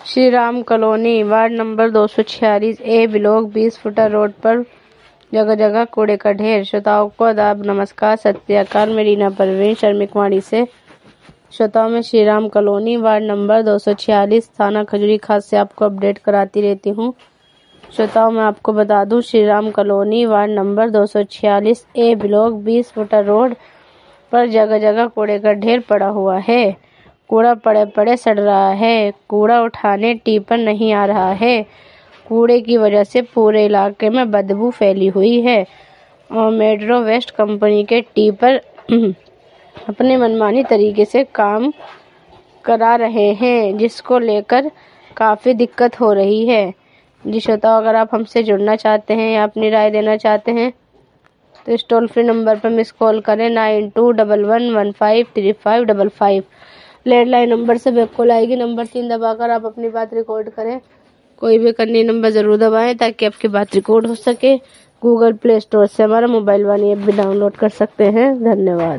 Shri Ram colony, ward number 246 A block 20 फुटा road पर जगह जगह कूड़े का ढेर। श्रोताओं को आदाब, नमस्कार, सत श्री अकाल। मैं रीना परवीन शर्मिकवाड़ी से। श्रोताओं में Shri Ram colony, ward number 246, थाना खजूरी खास से आपको अपडेट कराती रहती हूँ। श्रोताओं मैं आपको बता दूं, Shri Ram colony, ward number 246 A block 20 फुटा रोड पर जगह जगह कूड़े का ढेर पड़ा हुआ है। कूड़ा पड़े पड़े सड़ रहा है। कूड़ा उठाने टिप्पर नहीं आ रहा है। कूड़े की वजह से पूरे इलाके में बदबू फैली हुई है और मेट्रो वेस्ट कंपनी के टिप्पर अपने मनमानी तरीके से काम करा रहे हैं, जिसको लेकर काफ़ी दिक्कत हो रही है। जी श्रोताओ, अगर आप हमसे जुड़ना चाहते हैं या अपनी राय देना चाहते हैं तो इस टोल फ्री नंबर पर मिस कॉल करें 9211153555। लैंडलाइन नंबर से बैक कॉल आएगी। नंबर 3 दबाकर आप अपनी बात रिकॉर्ड करें। कोई भी करनी नंबर ज़रूर दबाएं ताकि आपकी बात रिकॉर्ड हो सके। गूगल प्ले स्टोर से हमारा मोबाइल वाली ऐप भी डाउनलोड कर सकते हैं। धन्यवाद।